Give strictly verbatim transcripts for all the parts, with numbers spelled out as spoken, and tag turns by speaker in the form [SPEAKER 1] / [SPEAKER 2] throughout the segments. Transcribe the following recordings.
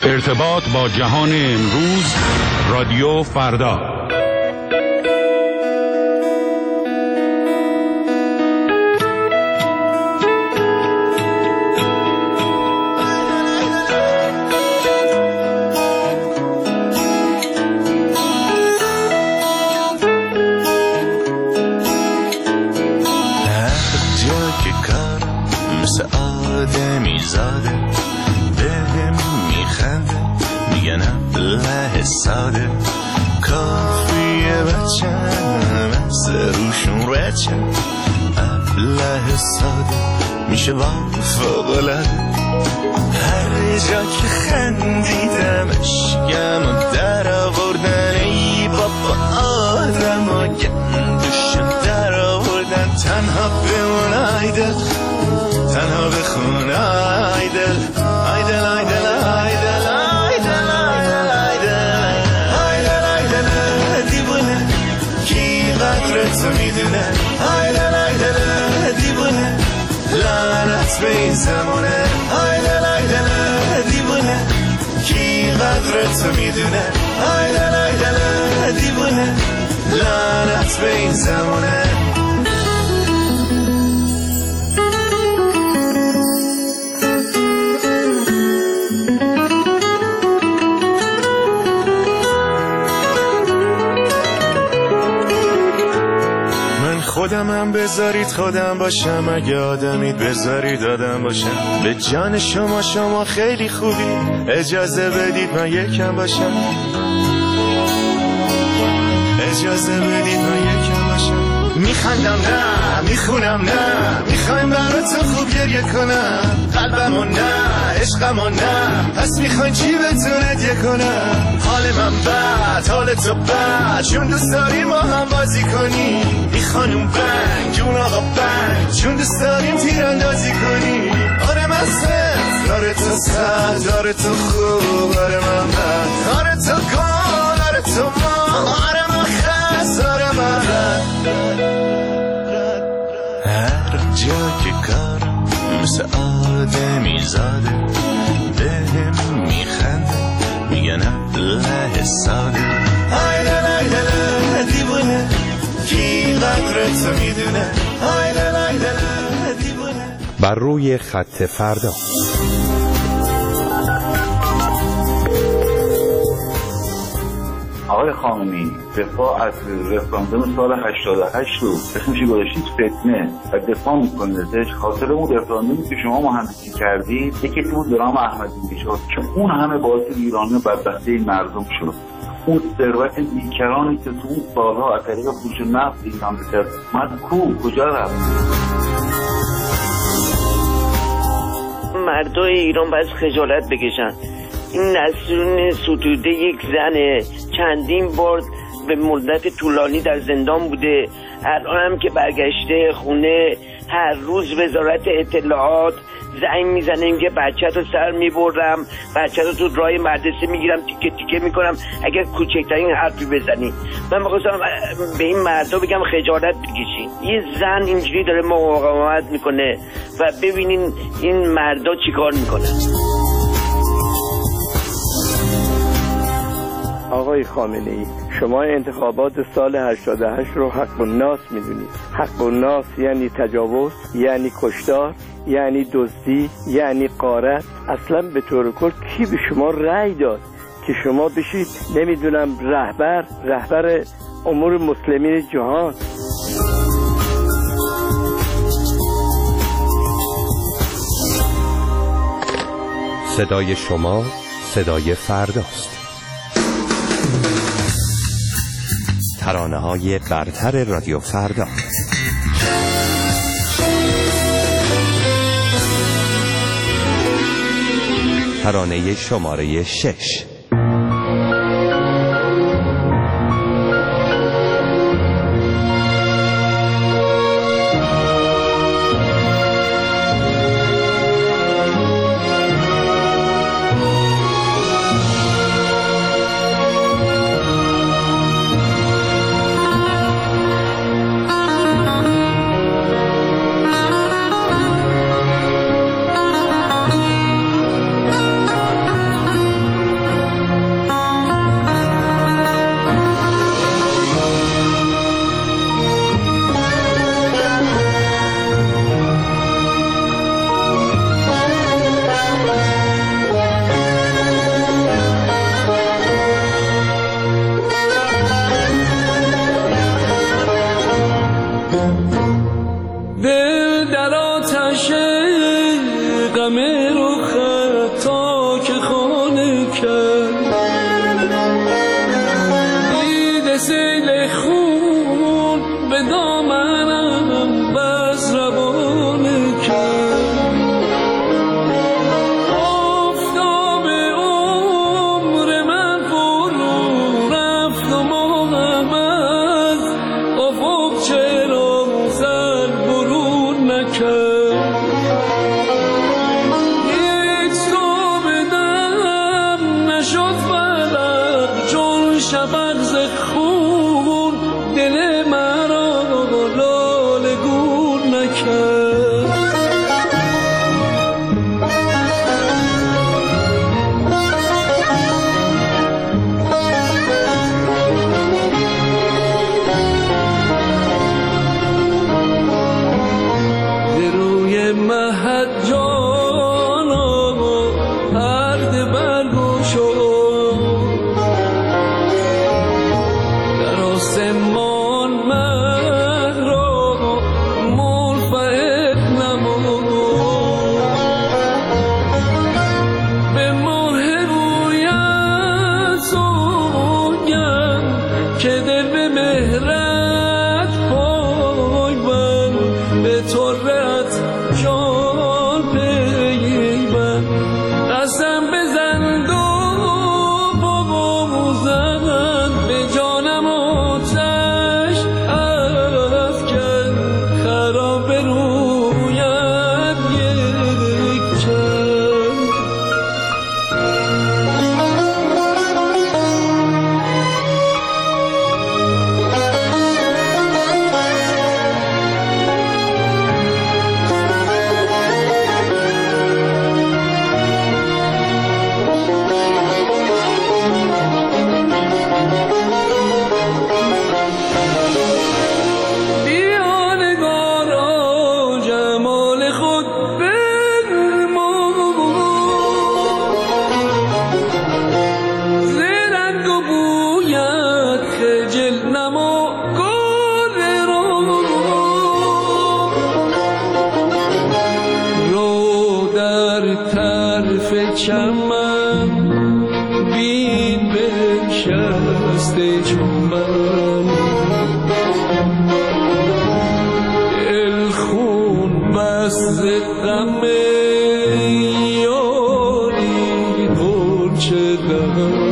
[SPEAKER 1] ارتباط با جهان امروز، رادیو فردا.
[SPEAKER 2] ساده کافیه بچم از روشون رچم ابله ساده میشه وام فوق‌العاده هر جا که خندیدمش گم و در آوردن ای بابا آدم و گندوشو در آوردن تنها بمون آیدل تنها بخون آیدل آیدل آیدل آیدل قدرتو میدونه آیدل آیدل دیوونه لعنت به این زمونه آیدل آیدل دیوونه کی قدرتو میدونه آیدل آیدل دیوونه لعنت به این زمونه خودمم بذارید خودم باشم اگه آدمید بذارید آدم باشم به جان شما شما خیلی خوبی اجازه بدید من یکم باشم اجازه بدید من یکم باشم میخندم نه میخونم نه میخوایم براتون خوب گریه کنم قلبمو نه عشقمو نه پس میخواین چی بهتون هدیه کنم حال من بد حال تو بد چون دوست داریم ما هم بازی کنیم بی خانوم بنگ جون آقا بنگ چون دوست داریم تیراندازی کنیم آره من سفت آره تو سد آره تو خوب آره من بد آره تو گل آره تو ما آره من خست آره من رد هر جا که کارم مثل آدمی زاده بهم میخنده میگن ابله ساده آیدل آیدل دیوونه کی قدرتو میدونه آیدل آیدل دیوونه.
[SPEAKER 3] بر روی خط فردا
[SPEAKER 4] آقای خامنه‌ای دفاع از رفراندوم سال هشتاد و هشت رو اسمش گذاشتید فتنه و دفاع میکنید ازش خاطر اون رفراندومی که شما مهندسی کردید یکی تو درام احمدی شد که اون همه باعث ایرانی و بدبختی مردم شد اون ثروت بیکرانی که تو اون سالها از طریق فروش نفت ایران بکرد من کو کجا رفت؟
[SPEAKER 5] مردای ایران باید خجالت بکشن. این نسرین ستوده یک زنه چندین بار به مدت طولانی در زندان بوده الان هم که برگشته خونه هر روز وزارت اطلاعات زنگ میزنه که بچه رو سر میبرم بچه رو تو راه مدرسه میگیرم تیکه تیکه میکنم اگر کوچکترین حرفی بزنی. من میخواستم به این مردا بگم خجالت بکشین. یه زن اینجوری داره مقاومت میکنه و ببینین این مردا چیکار میکنن.
[SPEAKER 6] آقای خامنه‌ای شما انتخابات سال هشتاد و هشت رو حق الناس میدونید. حق الناس یعنی تجاوز، یعنی کشتار، یعنی دزدی، یعنی غارت. اصلا به طور کل کی به شما رأی داد که شما بشید نمیدونم رهبر رهبر امور مسلمین جهان؟
[SPEAKER 3] صدای شما صدای فرداست. ترانه‌های برتر رادیو فردا. ترانه شماره شش.
[SPEAKER 7] من بین بنشسته چون من دل خون بست غم یاری غنچه دم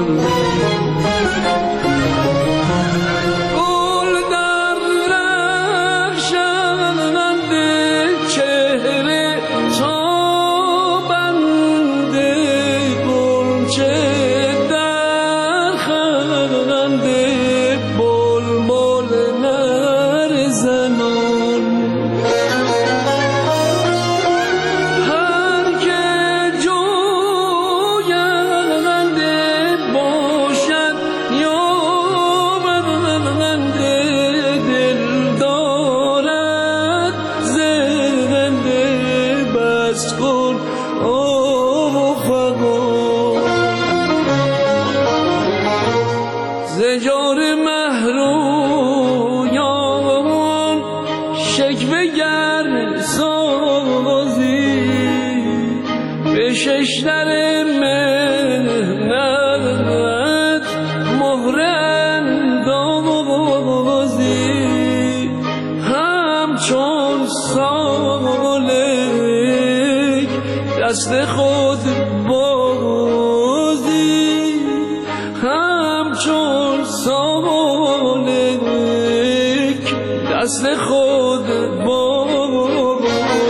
[SPEAKER 7] دست خود بازی همچون سالک دست خود بازی.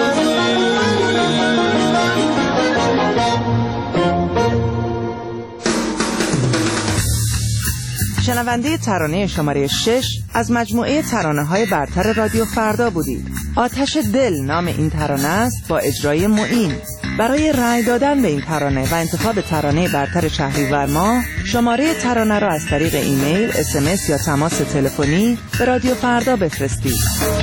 [SPEAKER 8] شنونده ترانه شماره شش از مجموعه ترانه‌های برتر رادیو فردا بودید. آتش دل نام این ترانه است با اجرای معین. برای رأی دادن به این ترانه و انتخاب ترانه برتر شهریور ماه شماره ترانه را از طریق ایمیل، اس ام اس یا تماس تلفنی به رادیو فردا بفرستید.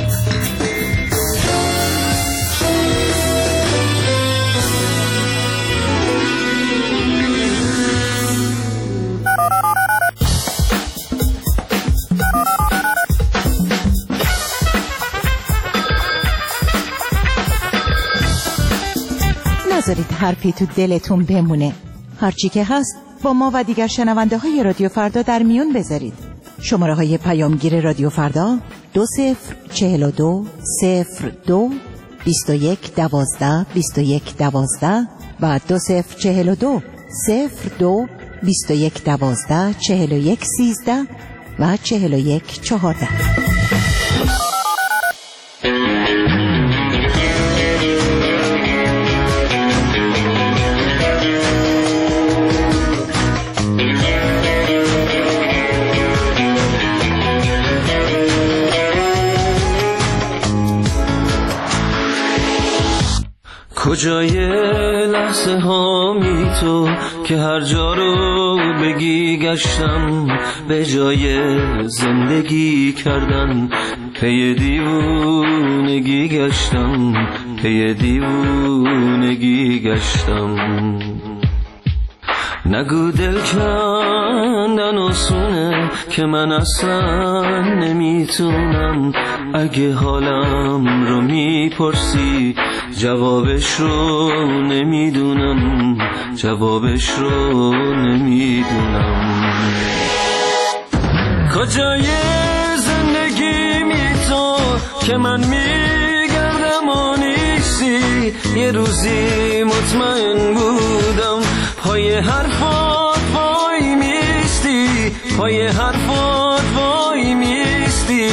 [SPEAKER 9] نذارید حرفی تو دلتون بمونه. هرچی که هست با ما و دیگر شنونده های رادیو فردا در میون بذارید. شماره های پیامگیر رادیو فردا دو صفر چهل و دو صفر دو بیست و یک دوازده بیست و یک دوازده و دو صفر چهل و دو صفر دو بیست و یک دوازده چهل و یک سیزده و چهل و یک چهارده.
[SPEAKER 7] کجای لحظه هامی تو که هر جا رو بگی گشتم، به جای زندگی کردن پی دیوونگی گشتم، پی دیوونگی گشتم. نگو دل کندن آسونه که من اصلا نمیتونم. اگه حالم رو میپرسی جوابش رو نمیدونم، جوابش رو نمیدونم. کجای زندگی می تو که من میگردم و نیستی؟ یه روزی مطمئن بودم پای حرفات وای میستی، پای حرفات وای میستی.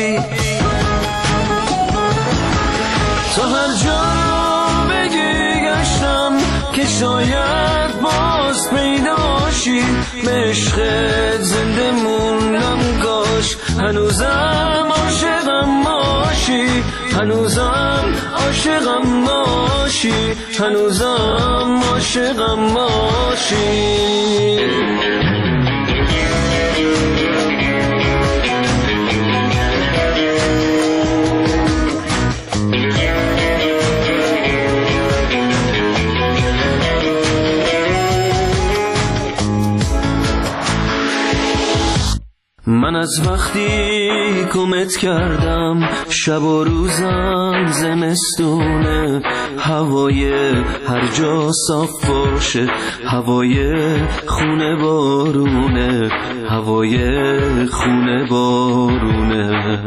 [SPEAKER 7] تو هر جا بگی گشتم که شاید باز پیداشی، به عشقت زنده موندم کاش هنوزم عاشقم باشی، هنوزم عاشقم باشی، هنوزم عاشقم باشی. من از وقتی گمت کردم شب و روزم زمستونه، هوای هر جا صاف باشه، هوای خونه بارونه، هوای خونه بارونه.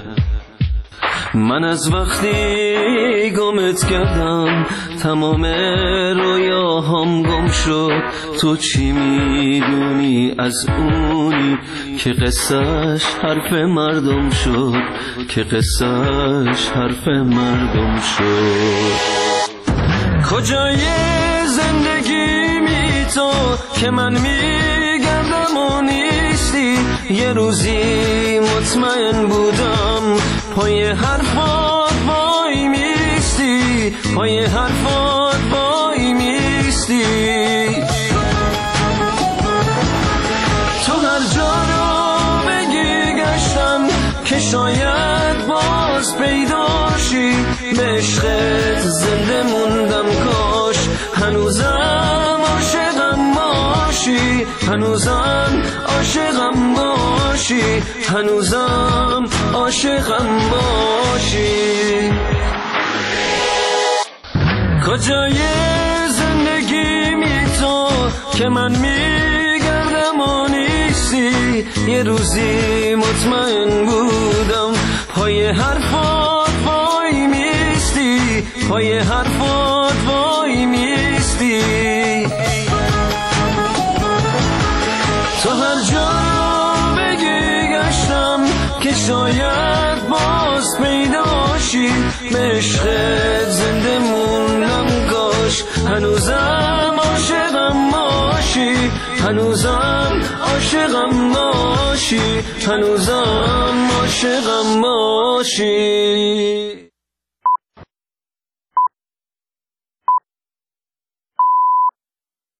[SPEAKER 7] من از وقتی گمت کردم تمام رویاهام گم شد. تو چی میدونی از اونی که قصهش حرف مردم شد، که قصهش حرف مردم شد. کجای زندگی می تو که من میگردم و نیستی؟ یه روزی مطمئن بودم پای حرفات وای میستی، پای حرفات وای میستی. تو هر جا رو بگی گشتم که شاید باز پیداشی، به عشقت زنده موندم کاش هنوزم عاشقم باشی، هنوزم عاشقم باشی، هنوزم عاشقم باشی. کجای زندگی می تو که من میگردم و نیستی؟ یه روزی مطمئن بودم پای حرفات وای میستی، پای حرفات وای میستی. تو هر جا بگی گشتم که شاید باز پیداشی، به عشقت زنده موندم کاش هنوزم عاشقم باشی، هنوزم عاشقم باشی، هنوزم عاشقم باشی.